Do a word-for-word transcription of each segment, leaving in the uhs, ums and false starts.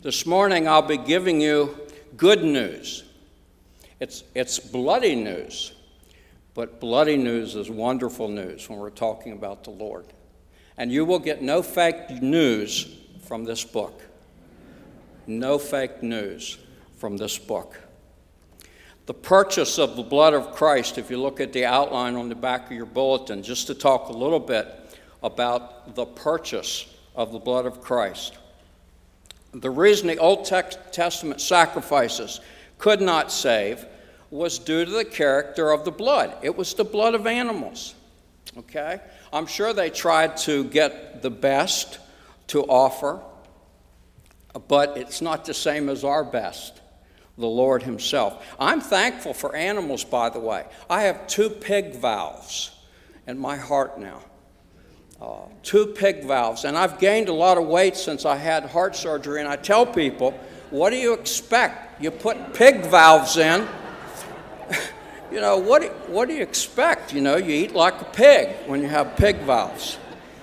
This morning I'll be giving you good news. It's, it's bloody news, but bloody news is wonderful news when we're talking about the Lord. And you will get no fake news from this book. No fake news from this book. The purchase of the blood of Christ, if you look at the outline on the back of your bulletin, just to talk a little bit about the purchase of the blood of Christ. The reason the Old Testament sacrifices could not save was due to the character of the blood. It was the blood of animals, okay? I'm sure they tried to get the best to offer, but it's not the same as our best, the Lord himself. I'm thankful for animals, by the way. I have two pig valves in my heart now. Uh, two pig valves, and I've gained a lot of weight since I had heart surgery, and I tell people, what do you expect? You put pig valves in, you know, what do, what do you expect? You know, you eat like a pig when you have pig valves.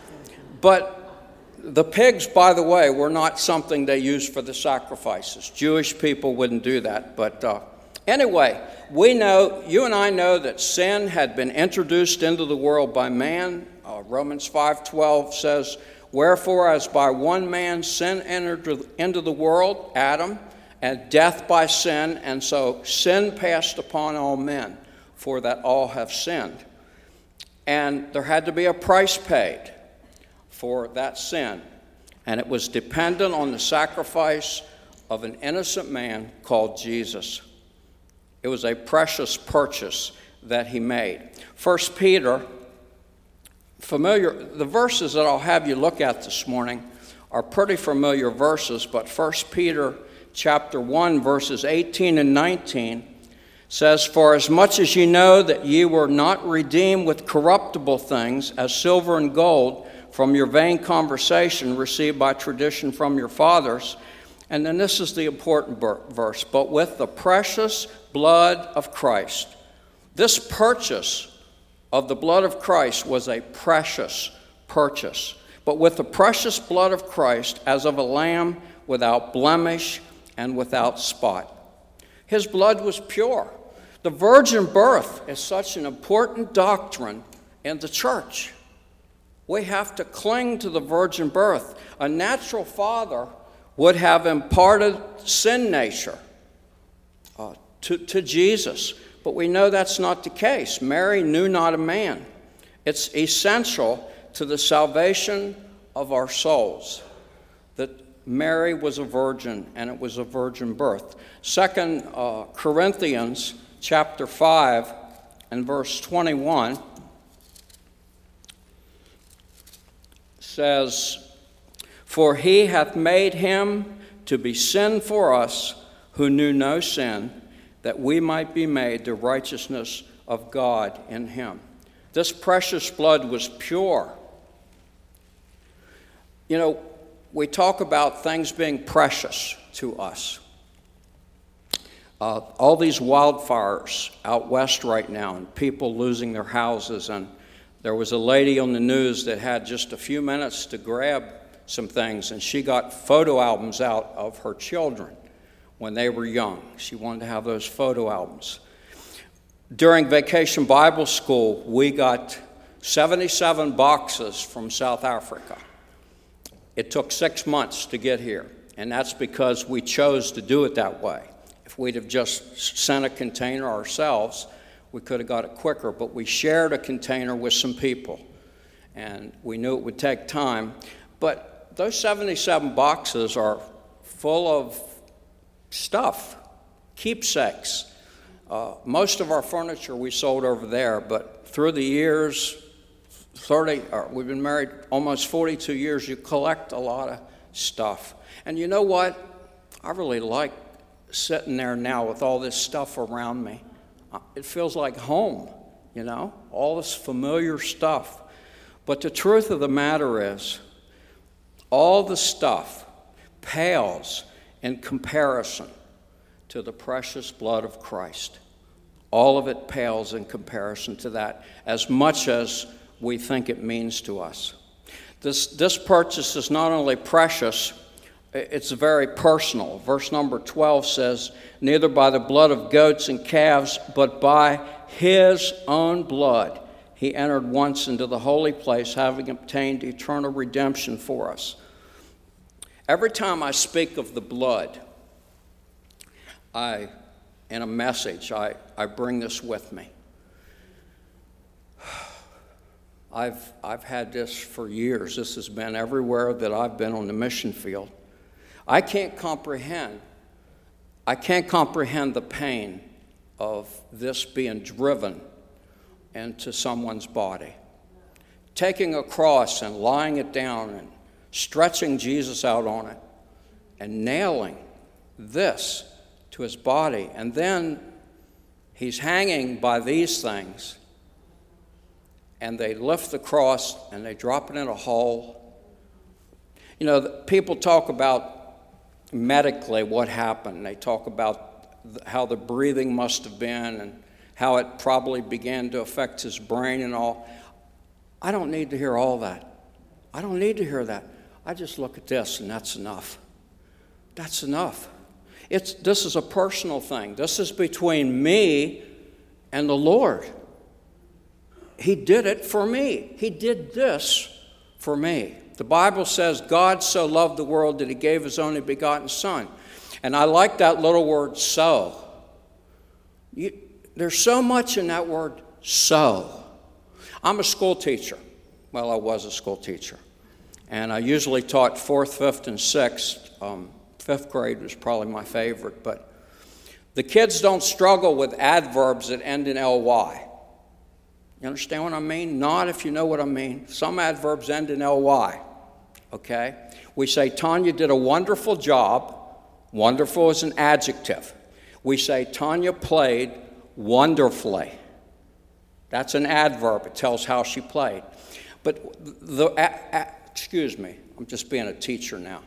But the pigs, by the way, were not something they used for the sacrifices. Jewish people wouldn't do that, but uh, anyway, we know, you and I know that sin had been introduced into the world by man. Uh, Romans five twelve says, "Wherefore, as by one man sin entered into the world, Adam, and death by sin, and so sin passed upon all men, for that all have sinned." And there had to be a price paid for that sin, and it was dependent on the sacrifice of an innocent man called Jesus. It was a precious purchase that he made. First Peter, familiar, the verses that I'll have you look at this morning are pretty familiar verses, but First Peter chapter one, verses eighteen and nineteen says, "For as much as ye know that ye were not redeemed with corruptible things, as silver and gold, from your vain conversation received by tradition from your fathers," and then this is the important verse, "but with the precious blood of Christ." This purchase of the blood of Christ was a precious purchase. "But with the precious blood of Christ, as of a lamb without blemish and without spot." His blood was pure. The virgin birth is such an important doctrine in the church. We have to cling to the virgin birth. A natural father would have imparted sin nature uh, to, to Jesus. But we know that's not the case. Mary knew not a man. It's essential to the salvation of our souls that Mary was a virgin, and it was a virgin birth. Second uh, Corinthians chapter five and verse twenty-one says, "For he hath made him to be sin for us who knew no sin, that we might be made the righteousness of God in him." This precious blood was pure. You know, we talk about things being precious to us. Uh, all these wildfires out west right now, and people losing their houses, and there was a lady on the news that had just a few minutes to grab some things, and she got photo albums out of her children when they were young. She wanted to have those photo albums. During Vacation Bible School, we got seventy-seven boxes from South Africa. It took six months to get here, and that's because we chose to do it that way. If we'd have just sent a container ourselves, we could have got it quicker, but we shared a container with some people, and we knew it would take time. But those seventy-seven boxes are full of stuff, keepsakes. Uh, most of our furniture we sold over there, but through the years, thirty, or we've been married almost forty-two years, you collect a lot of stuff. And you know what? I really like sitting there now with all this stuff around me. It feels like home, you know, all this familiar stuff. But the truth of the matter is, all the stuff pales in comparison to the precious blood of Christ. All of it pales in comparison to that, as much as we think it means to us. This, this purchase is not only precious, It's very personal. Verse number twelve says, neither by the blood of goats and calves, but by his own blood he entered once into the holy place, having obtained eternal redemption for us. Every time I speak of the blood, I, in a message, I, I bring this with me. I've, I've had this for years. This has been everywhere that I've been on the mission field. I can't comprehend, I can't comprehend the pain of this being driven into someone's body. Taking a cross and lying it down and stretching Jesus out on it and nailing this to his body. And then he's hanging by these things, and they lift the cross and they drop it in a hole. You know, people talk about medically what happened. They talk about how the breathing must have been and how it probably began to affect his brain and all. I don't need to hear all that. I don't need to hear that. I just look at this, and that's enough. That's enough. It's, this is a personal thing. This is between me and the Lord. He did it for me. He did this for me. The Bible says God so loved the world that he gave his only begotten Son. And I like that little word, so. You, there's so much in that word, so. I'm a school teacher. Well, I was a school teacher. And I usually taught fourth, fifth, and sixth. Um, fifth grade was probably my favorite. But the kids don't struggle with adverbs that end in L Y. You understand what I mean? Not if you know what I mean. Some adverbs end in L Y. Okay? We say, Tanya did a wonderful job. Wonderful is an adjective. We say, Tanya played wonderfully. That's an adverb. It tells how she played. But the, a, a, excuse me, I'm just being a teacher now.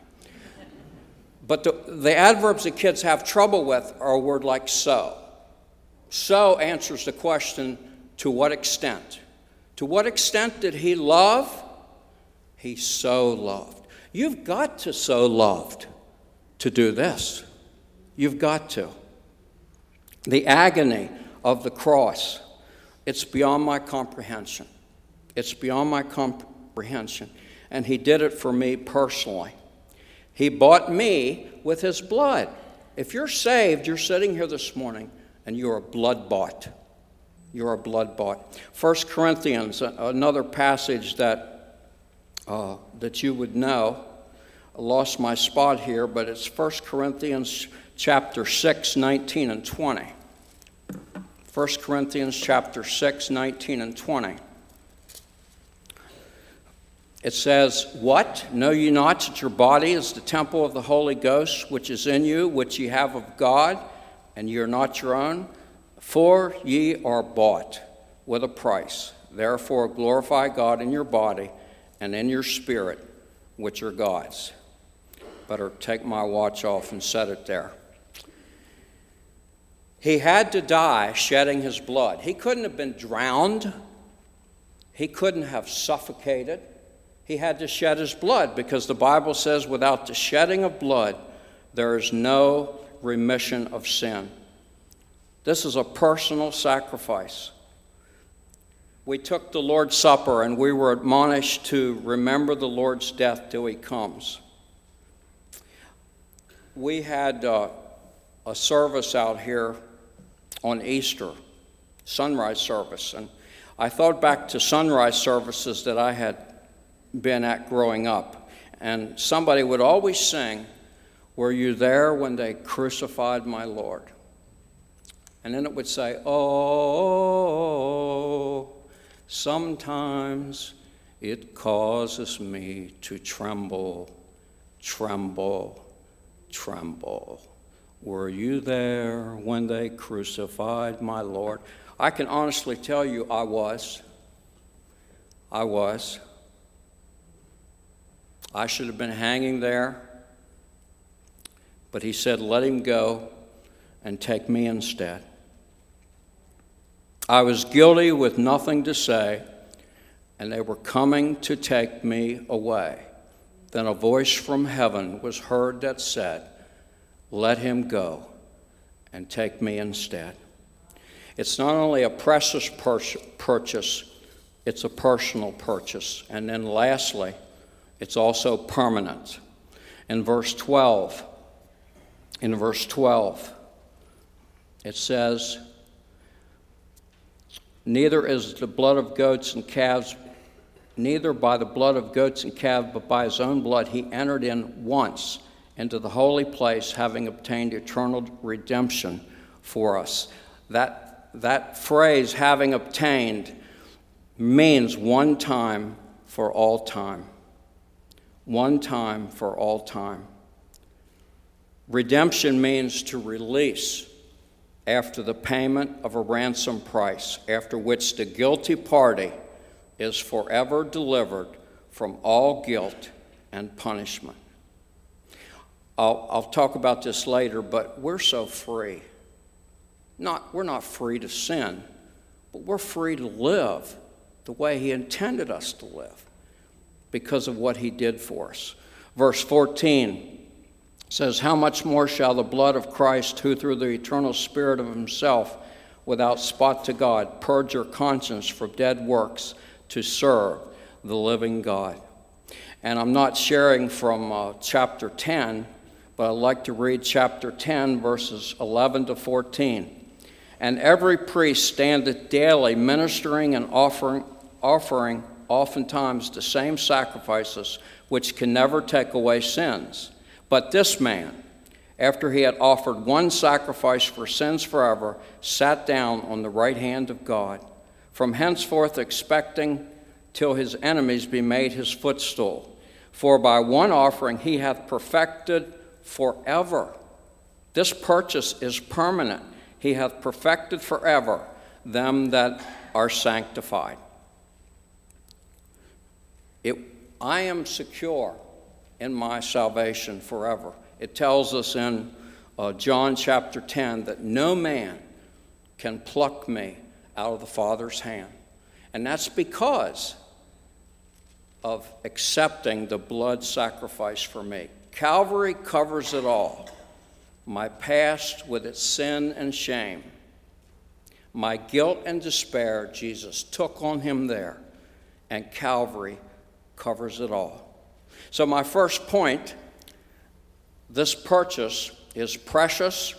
But the, the adverbs that kids have trouble with are a word like so. So answers the question, to what extent? To what extent did he love? He so loved. You've got to so loved to do this. You've got to. The agony of the cross, it's beyond my comprehension. It's beyond my comprehension. And he did it for me personally. He bought me with his blood. If you're saved, you're sitting here this morning and you're blood bought. You're a blood bought. First Corinthians, another passage that uh, that you would know. I lost my spot here, but it's First Corinthians chapter six, nineteen and twenty. First Corinthians chapter six, nineteen and twenty. It says, what? Know ye not that your body is the temple of the Holy Ghost, which is in you, which ye have of God, and ye are not your own? For ye are bought with a price. Therefore glorify God in your body and in your spirit, which are God's. Better take my watch off and set it there. He had to die shedding his blood. He couldn't have been drowned. He couldn't have suffocated. He had to shed his blood because the Bible says without the shedding of blood, there is no remission of sin. This is a personal sacrifice. We took the Lord's Supper and we were admonished to remember the Lord's death till he comes. We had uh, a service out here on Easter, sunrise service, and I thought back to sunrise services that I had been at growing up, and somebody would always sing, were you there when they crucified my Lord? And then it would say, oh, sometimes it causes me to tremble, tremble, tremble. Were you there when they crucified my Lord? I can honestly tell you I was. I was. I should have been hanging there, but he said, let him go and take me instead. I was guilty with nothing to say, and they were coming to take me away. Then a voice from heaven was heard that said, "Let him go and take me instead." It's not only a precious purchase, it's a personal purchase. And then lastly, it's also permanent. In verse twelve, in verse twelve, it says, Neither is the blood of goats and calves, neither by the blood of goats and calves, but by his own blood he entered in once into the holy place, having obtained eternal redemption for us. That, that phrase, having obtained, means one time for all time. One time for all time. Redemption means to release after the payment of a ransom price, after which the guilty party is forever delivered from all guilt and punishment. I'll, I'll talk about this later, but we're so free. Not, we're not free to sin, but we're free to live the way he intended us to live because of what he did for us. Verse fourteen says, "How much more shall the blood of Christ, who through the eternal Spirit of himself, without spot to God, purge your conscience from dead works to serve the living God." And I'm not sharing from uh, chapter ten, but I'd like to read chapter ten, verses eleven to fourteen. "And every priest standeth daily ministering and offering, offering oftentimes the same sacrifices, which can never take away sins. But this man, after he had offered one sacrifice for sins forever, sat down on the right hand of God, from henceforth expecting till his enemies be made his footstool. For by one offering he hath perfected forever." This purchase is permanent. "He hath perfected forever them that are sanctified." It, I am secure in my salvation forever. It tells us in uh, John chapter ten that no man can pluck me out of the Father's hand. And that's because of accepting the blood sacrifice for me. Calvary covers it all. My past with its sin and shame. My guilt and despair, Jesus took on him there. And Calvary covers it all. So my first point, this purchase is precious.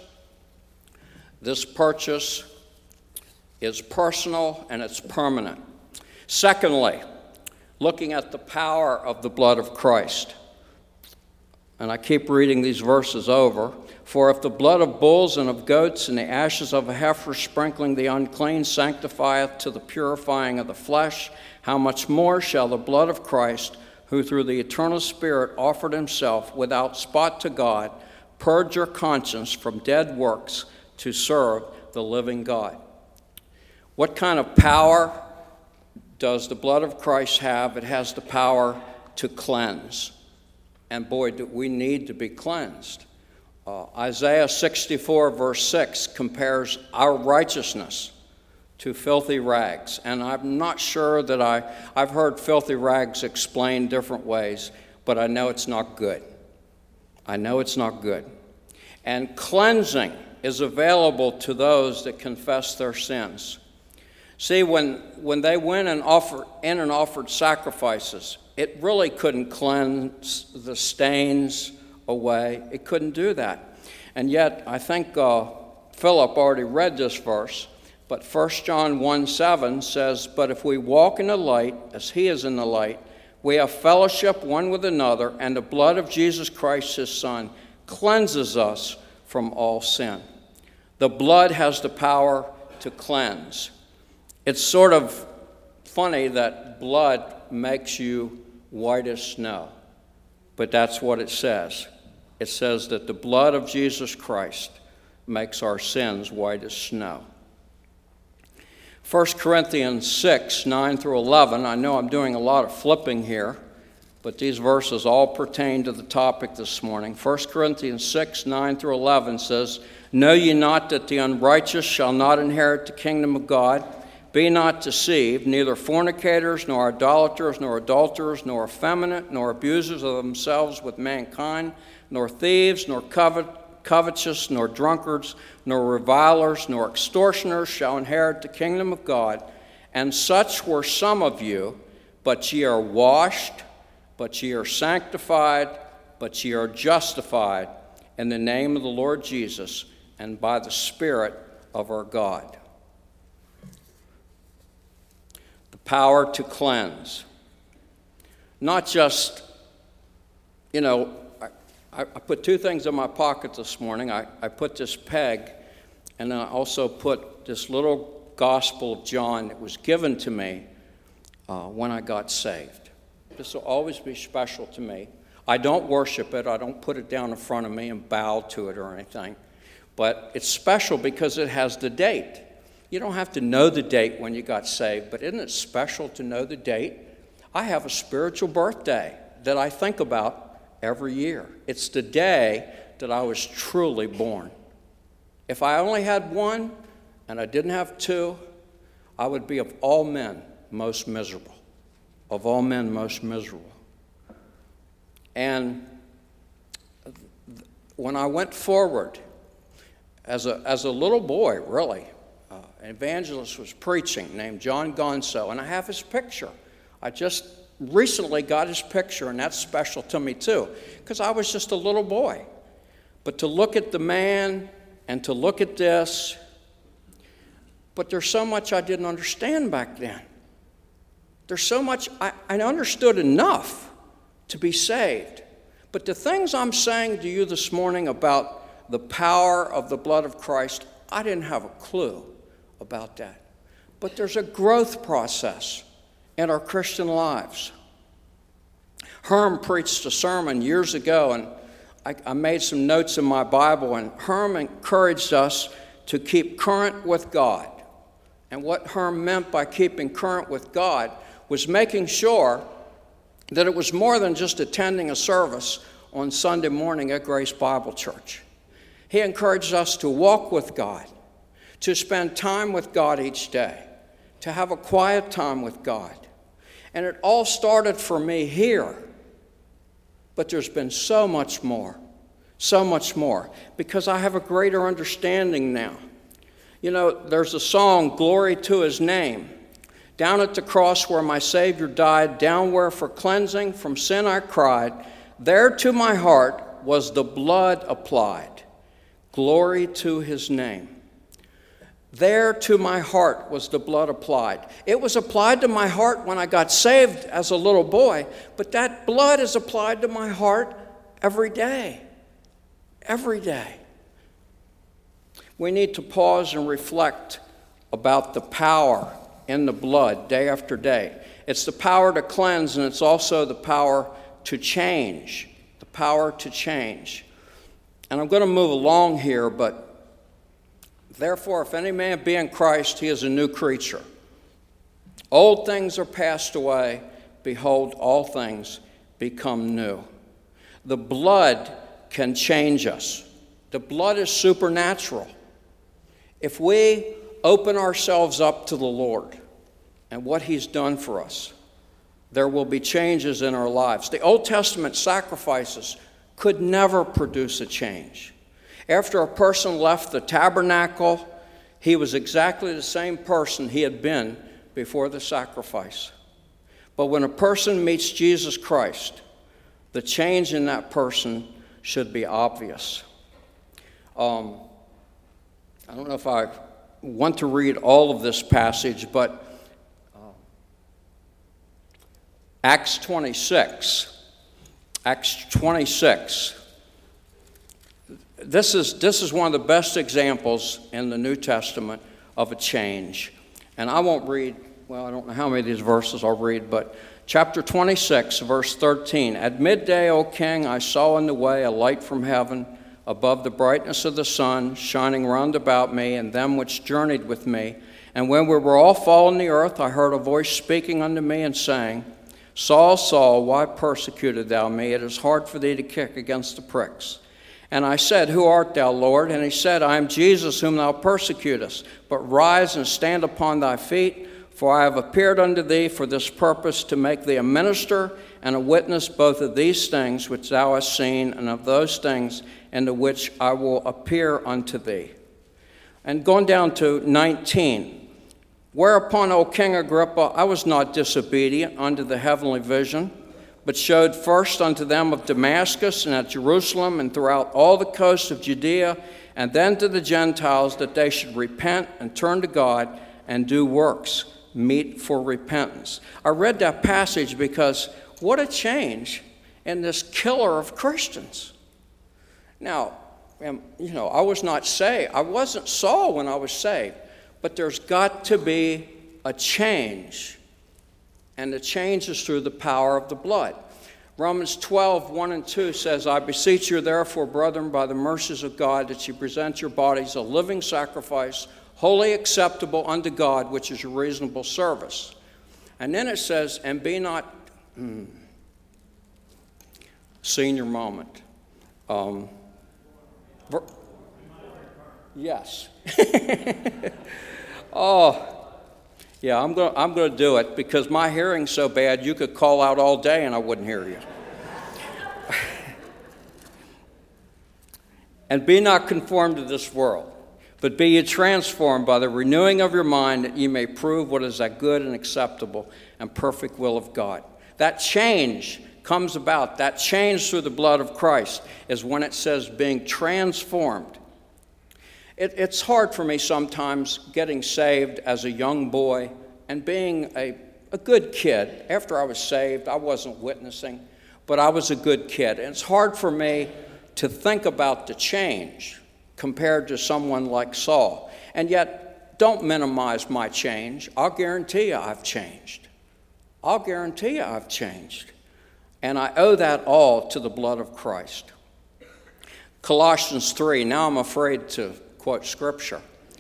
This purchase is personal and it's permanent. Secondly, looking at the power of the blood of Christ. And I keep reading these verses over. "For if the blood of bulls and of goats and the ashes of a heifer sprinkling the unclean sanctifieth to the purifying of the flesh, how much more shall the blood of Christ, who through the eternal Spirit offered himself without spot to God, purge your conscience from dead works to serve the living God." What kind of power does the blood of Christ have? It has the power to cleanse. And boy, do we need to be cleansed. Uh, Isaiah sixty-four, verse six, compares our righteousness to filthy rags. And I'm not sure that I, I've heard filthy rags explained different ways, but I know it's not good. I know it's not good. And cleansing is available to those that confess their sins. See, when, when they went and offered, in and offered sacrifices, it really couldn't cleanse the stains away. It couldn't do that. And yet, I think uh, Philip already read this verse, but First John one seven says, "But if we walk in the light, as he is in the light, we have fellowship one with another, and the blood of Jesus Christ, his Son, cleanses us from all sin." The blood has the power to cleanse. It's sort of funny that blood makes you white as snow, but that's what it says. It says that the blood of Jesus Christ makes our sins white as snow. First Corinthians six, nine through eleven, I know I'm doing a lot of flipping here, but these verses all pertain to the topic this morning. First Corinthians six, nine through eleven says, "Know ye not that the unrighteous shall not inherit the kingdom of God? Be not deceived, neither fornicators, nor idolaters, nor adulterers, nor effeminate, nor abusers of themselves with mankind, nor thieves, nor covet, covetous, nor drunkards, nor revilers, nor extortioners shall inherit the kingdom of God. And such were some of you, but ye are washed, but ye are sanctified, but ye are justified in the name of the Lord Jesus and by the Spirit of our God. The power to cleanse. Not just, you know, I, I put two things in my pocket this morning. I, I put this peg, and then I also put this little Gospel of John that was given to me uh, when I got saved. This will always be special to me. I don't worship it. I don't put it down in front of me and bow to it or anything. But it's special because it has the date. You don't have to know the date when you got saved, but isn't it special to know the date? I have a spiritual birthday that I think about every year. It's the day that I was truly born. If I only had one, and I didn't have two, I would be of all men most miserable. Of all men most miserable. And when I went forward, as a, as a little boy, really, uh, an evangelist was preaching named John Gonso, and I have his picture. I just recently got his picture, and that's special to me too, because I was just a little boy. But to look at the man and to look at this, but there's so much I didn't understand back then. There's so much, I, I understood enough to be saved. But the things I'm saying to you this morning about the power of the blood of Christ, I didn't have a clue about that. But there's a growth process in our Christian lives. Herm preached a sermon years ago, and I, I made some notes in my Bible, and Herm encouraged us to keep current with God. And what Herm meant by keeping current with God was making sure that it was more than just attending a service on Sunday morning at Grace Bible Church. He encouraged us to walk with God, to spend time with God each day, to have a quiet time with God. And it all started for me here. But there's been so much more, so much more, because I have a greater understanding now. You know, there's a song, Glory to His Name. Down at the cross where my Savior died, down where for cleansing from sin I cried, there to my heart was the blood applied. Glory to His name. There to my heart was the blood applied. It was applied to my heart when I got saved as a little boy, but that blood is applied to my heart every day. Every day. We need to pause and reflect about the power in the blood day after day. It's the power to cleanse, and it's also the power to change. The power to change. And I'm going to move along here, but therefore, if any man be in Christ, he is a new creature. Old things are passed away. Behold, all things become new. The blood can change us. The blood is supernatural. If we open ourselves up to the Lord and what He's done for us, there will be changes in our lives. The Old Testament sacrifices could never produce a change. After a person left the tabernacle, he was exactly the same person he had been before the sacrifice. But when a person meets Jesus Christ, the change in that person should be obvious. Um, I don't know if I want to read all of this passage, but uh, Acts twenty-six. Acts twenty-six. This is, this is one of the best examples in the New Testament of a change. And I won't read, well, I don't know how many of these verses I'll read, but chapter twenty-six, verse thirteen. At midday, O king, I saw in the way a light from heaven, above the brightness of the sun, shining round about me and them which journeyed with me. And when we were all fallen to the earth, I heard a voice speaking unto me and saying, Saul, Saul, why persecutest thou me? It is hard for thee to kick against the pricks. And I said, Who art thou, Lord? And he said, I am Jesus, whom thou persecutest. But rise and stand upon thy feet, for I have appeared unto thee for this purpose, to make thee a minister and a witness both of these things which thou hast seen, and of those things into which I will appear unto thee. And going down to nineteen. Whereupon, O King Agrippa, I was not disobedient unto the heavenly vision, but showed first unto them of Damascus and at Jerusalem and throughout all the coast of Judea, and then to the Gentiles, that they should repent and turn to God and do works meet for repentance. I read that passage because what a change in this killer of Christians. Now, you know, I was not saved. I wasn't Saul when I was saved, but there's got to be a change. And the change is through the power of the blood. Romans twelve, one and two says, I beseech you therefore, brethren, by the mercies of God, that you present your bodies a living sacrifice, wholly acceptable unto God, which is your reasonable service. And then it says, and be not, hmm, senior moment. Um, ver- yes. oh. Yeah, I'm going I'm going to do it because my hearing's so bad you could call out all day and I wouldn't hear you. And be not conformed to this world, but be ye transformed by the renewing of your mind, that ye may prove what is that good and acceptable and perfect will of God. That change comes about, that change through the blood of Christ is when it says being transformed. It, it's hard for me sometimes getting saved as a young boy and being a, a good kid. After I was saved, I wasn't witnessing, but I was a good kid. And it's hard for me to think about the change compared to someone like Saul. And yet, don't minimize my change. I'll guarantee you I've changed. I'll guarantee you I've changed. And I owe that all to the blood of Christ. Colossians three, now I'm afraid to quote scripture.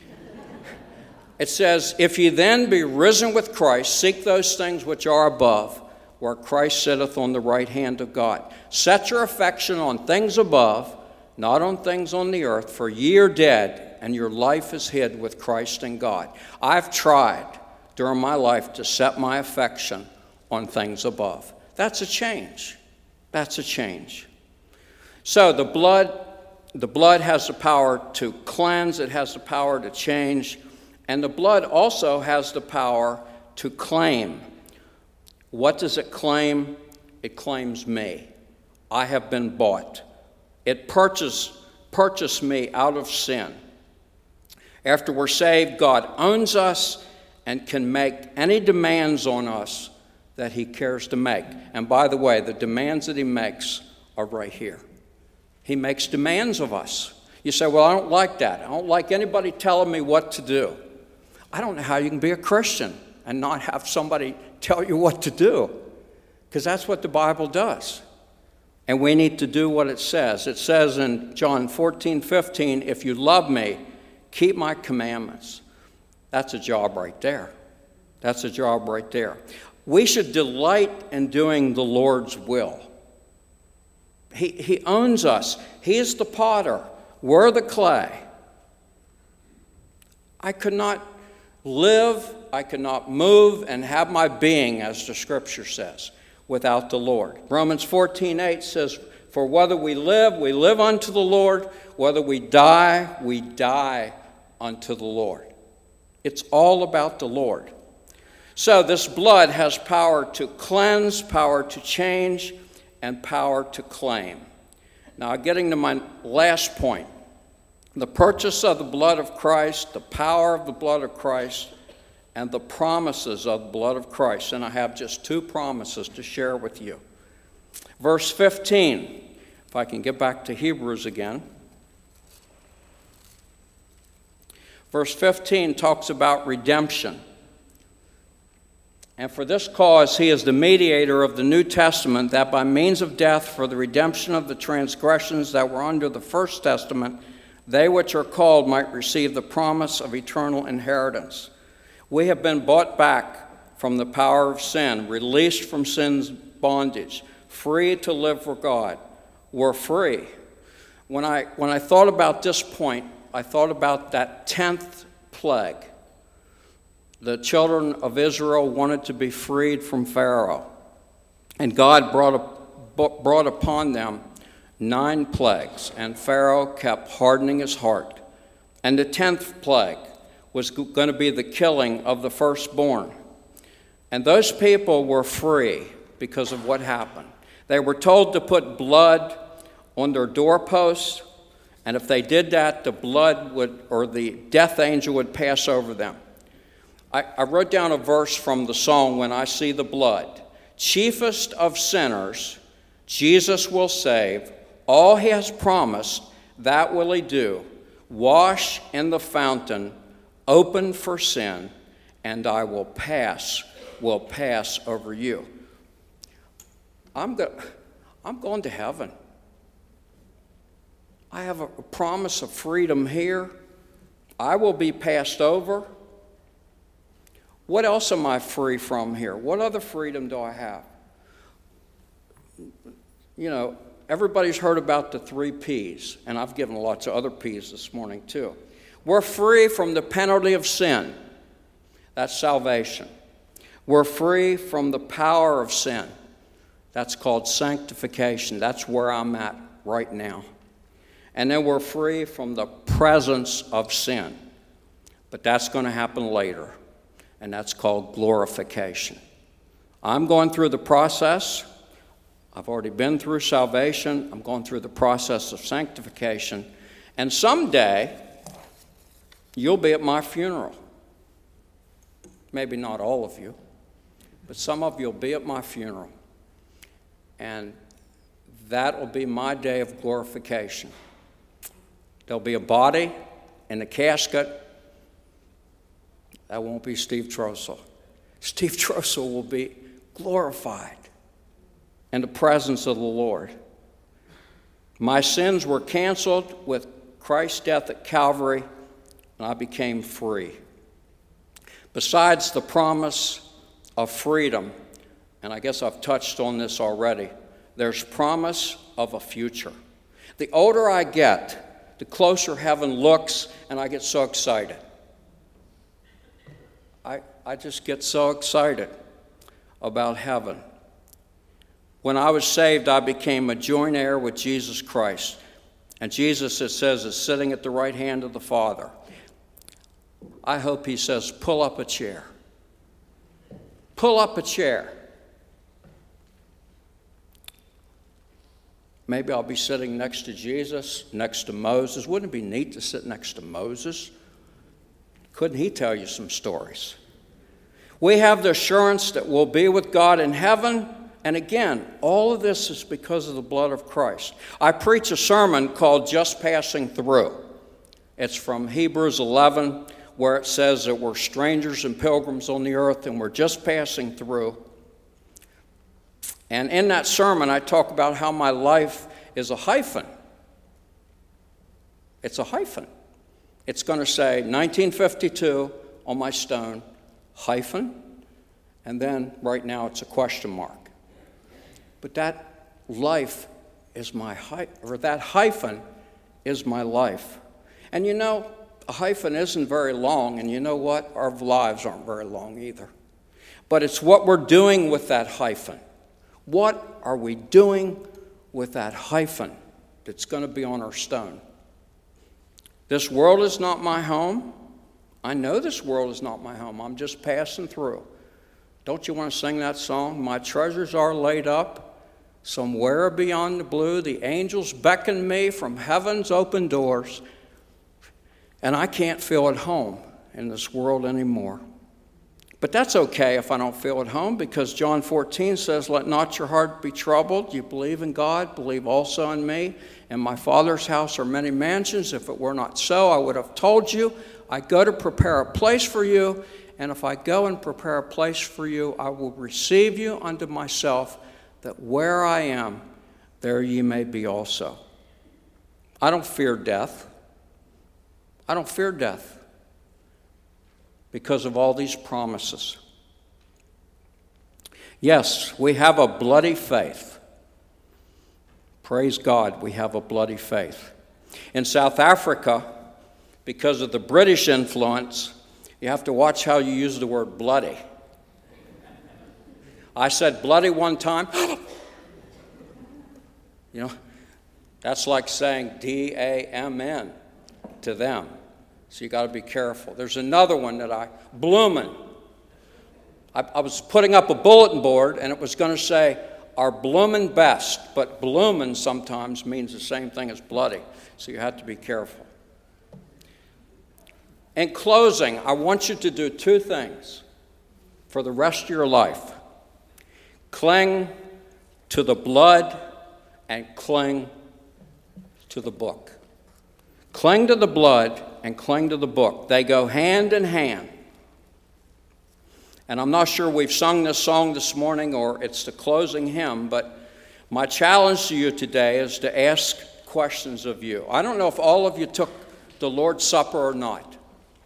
It says, if ye then be risen with Christ, seek those things which are above, where Christ sitteth on the right hand of God. Set your affection on things above, not on things on the earth, for ye are dead, and your life is hid with Christ in God. I've tried during my life to set my affection on things above. That's a change. That's a change. So the blood The blood has the power to cleanse, it has the power to change, and the blood also has the power to claim. What does it claim? It claims me. I have been bought. It purchased, purchased me out of sin. After we're saved, God owns us and can make any demands on us that he cares to make. And by the way, the demands that he makes are right here. He makes demands of us. You say, well, I don't like that. I don't like anybody telling me what to do. I don't know how you can be a Christian and not have somebody tell you what to do, because that's what the Bible does. And we need to do what it says. It says in John fourteen, fifteen, if you love me, keep my commandments. That's a job right there. That's a job right there. We should delight in doing the Lord's will. He, he owns us. He is the potter. We're the clay. I could not live, I could not move and have my being, as the scripture says, without the Lord. Romans fourteen, eight says, for whether we live, we live unto the Lord. Whether we die, we die unto the Lord. It's all about the Lord. So this blood has power to cleanse, power to change, and power to claim. Now, getting to my last point, the purchase of the blood of Christ, the power of the blood of Christ, and the promises of the blood of Christ. And I have just two promises to share with you. Verse fifteen, if I can get back to Hebrews again. Verse fifteen talks about redemption. And for this cause he is the mediator of the New Testament, that by means of death for the redemption of the transgressions that were under the first testament, they which are called might receive the promise of eternal inheritance. We have been bought back from the power of sin, released from sin's bondage, free to live for God. We're free. When I, when I thought about this point, I thought about that tenth plague. The children of Israel wanted to be freed from Pharaoh, and God brought, a, brought upon them nine plagues, and Pharaoh kept hardening his heart. And the tenth plague was going to be the killing of the firstborn. And those people were free because of what happened. They were told to put blood on their doorposts, and if they did that, the blood would, or the death angel would pass over them. I, I wrote down a verse from the song, When I See the Blood. Chiefest of sinners, Jesus will save. All he has promised, that will he do. Wash in the fountain, open for sin, and I will pass, will pass over you. I'm, go- I'm going to heaven. I have a promise of freedom here. I will be passed over. What else am I free from here? What other freedom do I have? You know, everybody's heard about the three P's, and I've given lots of other P's this morning too. We're free from the penalty of sin. That's salvation. We're free from the power of sin. That's called sanctification. That's where I'm at right now. And then we're free from the presence of sin. But that's going to happen later, and that's called glorification. I'm going through the process. I've already been through salvation. I'm going through the process of sanctification. And someday, you'll be at my funeral. Maybe not all of you, but some of you will be at my funeral. And that will be my day of glorification. There'll be a body in a casket. That won't be Steve Trossel. Steve Trossel will be glorified in the presence of the Lord. My sins were canceled with Christ's death at Calvary, and I became free. Besides the promise of freedom, and I guess I've touched on this already, there's promise of a future. The older I get, the closer heaven looks, and I get so excited. I, I just get so excited about heaven. When I was saved, I became a joint heir with Jesus Christ. And Jesus, it says, is sitting at the right hand of the Father. I hope he says, pull up a chair. Pull up a chair. Maybe I'll be sitting next to Jesus, next to Moses. Wouldn't it be neat to sit next to Moses? Couldn't he tell you some stories? We have the assurance that we'll be with God in heaven. And again, all of this is because of the blood of Christ. I preach a sermon called Just Passing Through. It's from Hebrews eleven, where it says that we're strangers and pilgrims on the earth and we're just passing through. And in that sermon, I talk about how my life is a hyphen. It's a hyphen. It's going to say nineteen fifty-two on my stone, hyphen, and then right now it's a question mark. But that life is my hy- or that hyphen is my life. And you know, a hyphen isn't very long, and you know what? Our lives aren't very long either. But it's what we're doing with that hyphen. What are we doing with that hyphen that's going to be on our stone? This world is not my home. I know this world is not my home. I'm just passing through. Don't you want to sing that song? My treasures are laid up somewhere beyond the blue. The angels beckon me from heaven's open doors. And I can't feel at home in this world anymore. But that's okay if I don't feel at home, because John fourteen says, let not your heart be troubled. You believe in God, believe also in me. In my Father's house are many mansions. If it were not so, I would have told you. I go to prepare a place for you. And if I go and prepare a place for you, I will receive you unto myself, that where I am, there ye may be also. I don't fear death. I don't fear death because of all these promises. Yes, we have a bloody faith. Praise God, we have a bloody faith. In South Africa, because of the British influence, you have to watch how you use the word bloody. I said bloody one time. You know, that's like saying D A M N to them. So you got to be careful. There's another one that I, bloomin'. I, I was putting up a bulletin board, and it was going to say, our bloomin' best. But bloomin' sometimes means the same thing as bloody. So you have to be careful. In closing, I want you to do two things for the rest of your life. Cling to the blood and cling to the book. Cling to the blood and cling to the book. They go hand in hand. And I'm not sure we've sung this song this morning or it's the closing hymn, but my challenge to you today is to ask questions of you. I don't know if all of you took the Lord's Supper or not.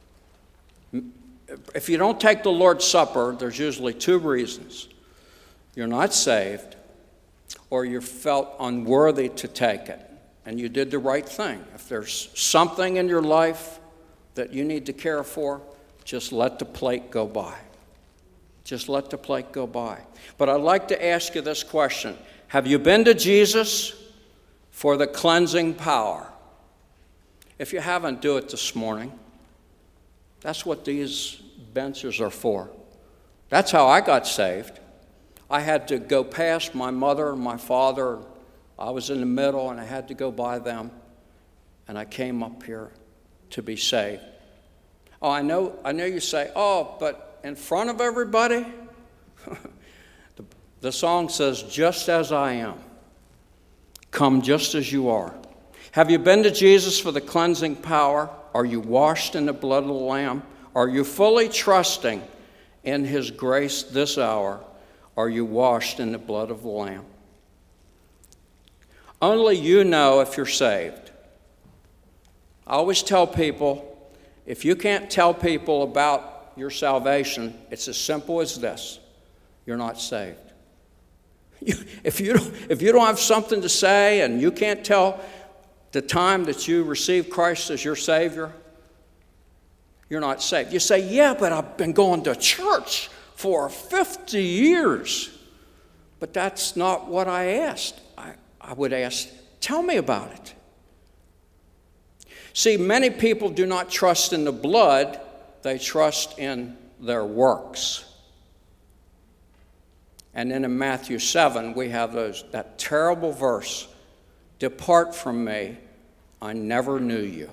If you don't take the Lord's Supper, there's usually two reasons. You're not saved, or you felt unworthy to take it, and you did the right thing. If there's something in your life that you need to care for, just let the plate go by. Just let the plate go by. But I'd like to ask you this question. Have you been to Jesus for the cleansing power? If you haven't, do it this morning. That's what these benches are for. That's how I got saved. I had to go past my mother and my father. I was in the middle, and I had to go by them, and I came up here to be saved. Oh, I know, I know you say, oh, but in front of everybody? the, the song says, just as I am. Come just as you are. Have you been to Jesus for the cleansing power? Are you washed in the blood of the Lamb? Are you fully trusting in His grace this hour? Are you washed in the blood of the Lamb? Only you know if you're saved. I always tell people, if you can't tell people about your salvation, it's as simple as this. You're not saved. You, if, you don't, if you don't have something to say and you can't tell the time that you received Christ as your Savior, you're not saved. You say, yeah, but I've been going to church for fifty years. But that's not what I asked. I, I would ask, tell me about it. See, many people do not trust in the blood, they trust in their works. And then in Matthew seven, we have those that terrible verse, depart from me, I never knew you.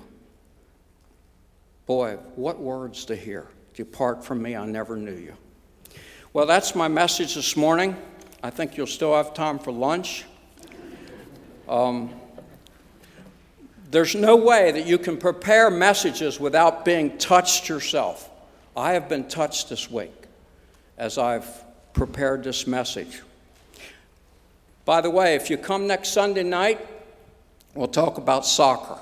Boy, what words to hear. Depart from me, I never knew you. Well, that's my message this morning. I think you'll still have time for lunch. Um, there's no way that you can prepare messages without being touched yourself. I have been touched this week as I've prepared this message. By the way, if you come next Sunday night, we'll talk about soccer.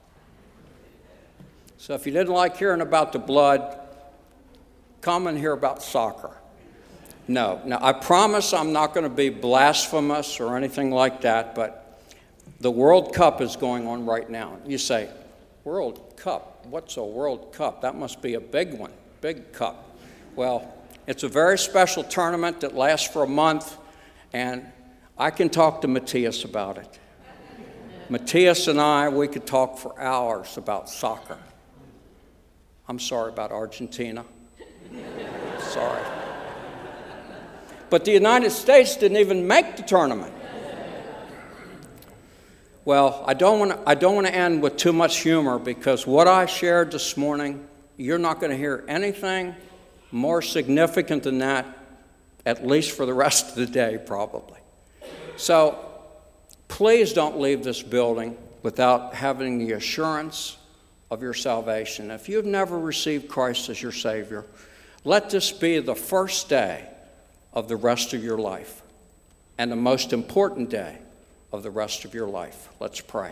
So if you didn't like hearing about the blood, come and hear about soccer. No, now I promise I'm not going to be blasphemous or anything like that, but the World Cup is going on right now. You say, World Cup? What's a World Cup? That must be a big one, big cup. Well, it's a very special tournament that lasts for a month, and I can talk to Matthias about it. Matthias and I, we could talk for hours about soccer. I'm sorry about Argentina. Sorry. But the United States didn't even make the tournament. Well, I don't want to I don't want to end with too much humor, because what I shared this morning, you're not going to hear anything more significant than that, at least for the rest of the day, probably. So please don't leave this building without having the assurance of your salvation. If you've never received Christ as your Savior, let this be the first day of the rest of your life and the most important day of the rest of your life. Let's pray.